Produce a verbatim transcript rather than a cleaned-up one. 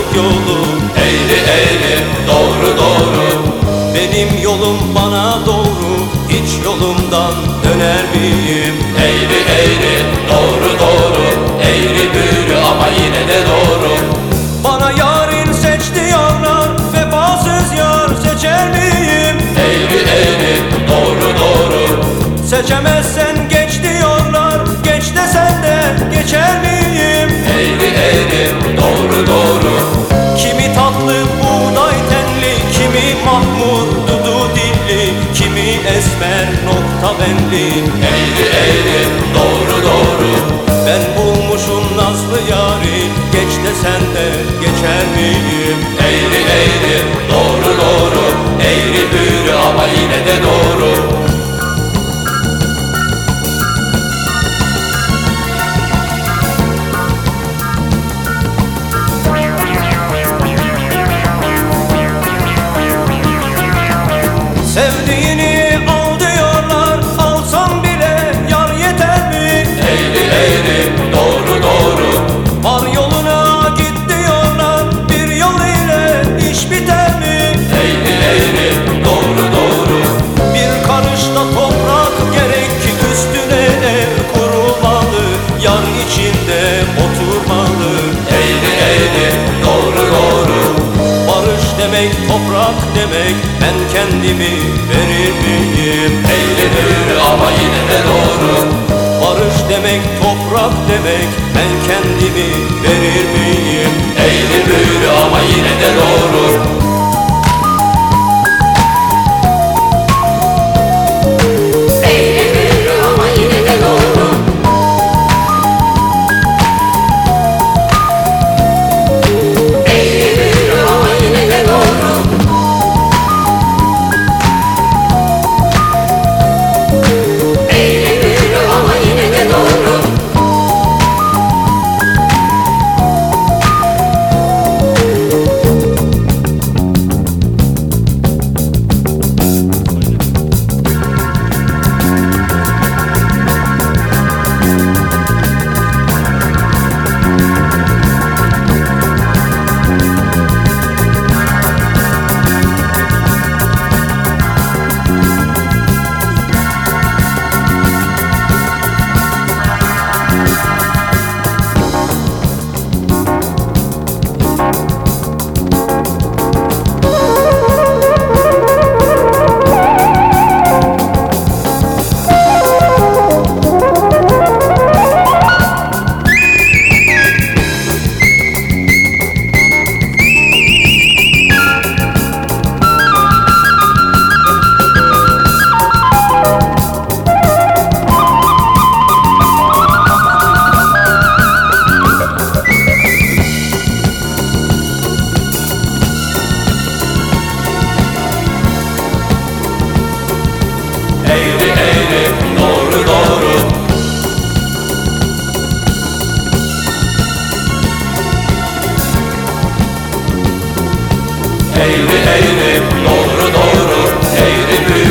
mutluluk yolu. Eğri eğri, doğru doğru. Benim yolum bana doğru, hiç yolumdan döner miyim? Eğri eğri, doğru doğru. Eğri büğrü ama yine de doğru. Bana yarın seç diyorlar, vefasız yar seçer miyim? Eğri eğri, doğru doğru. Seçemezsen geç diyorlar, geç desen de geçer miyim? Eğri eğri, doğru doğru. Kimi tatlı buğday tenli, kimi mahmur dudu dilli, kimi esmer nokta benli. Eğri eğri, doğru doğru. Ben bulmuşum nazlı yari, geç desen de geçer miyim? Eğri eğri, doğru doğru. Eğri büğrü ama yine de doğru. Sevdiğini al diyorlar, alsam bile yar yeter mi? Eğri eğri, doğru doğru. Var yoluna git diyorlar, bir yol ile iş biter mi? Eğri eğri, doğru doğru. Bir karışta toprak gerek ki üstüne ev kurulmalı, yar içinde oturmalı. Eğri eğri, doğru doğru. Barış demek toprak demek, ben kendimi verir miyim? Eğri büğrü ama yine de doğru. Barış demek toprak demek, ben kendimi verir miyim? Eğri büğrü ama yine de doğru. Eğri büğrü ama yine de doğru. Eğri büğrü ama yine de doğru. Eğri büğrü ama yine de doğru. Eğri eğri, doğru doğru. Eğri eğri, doğru doğru. Eğri büğrü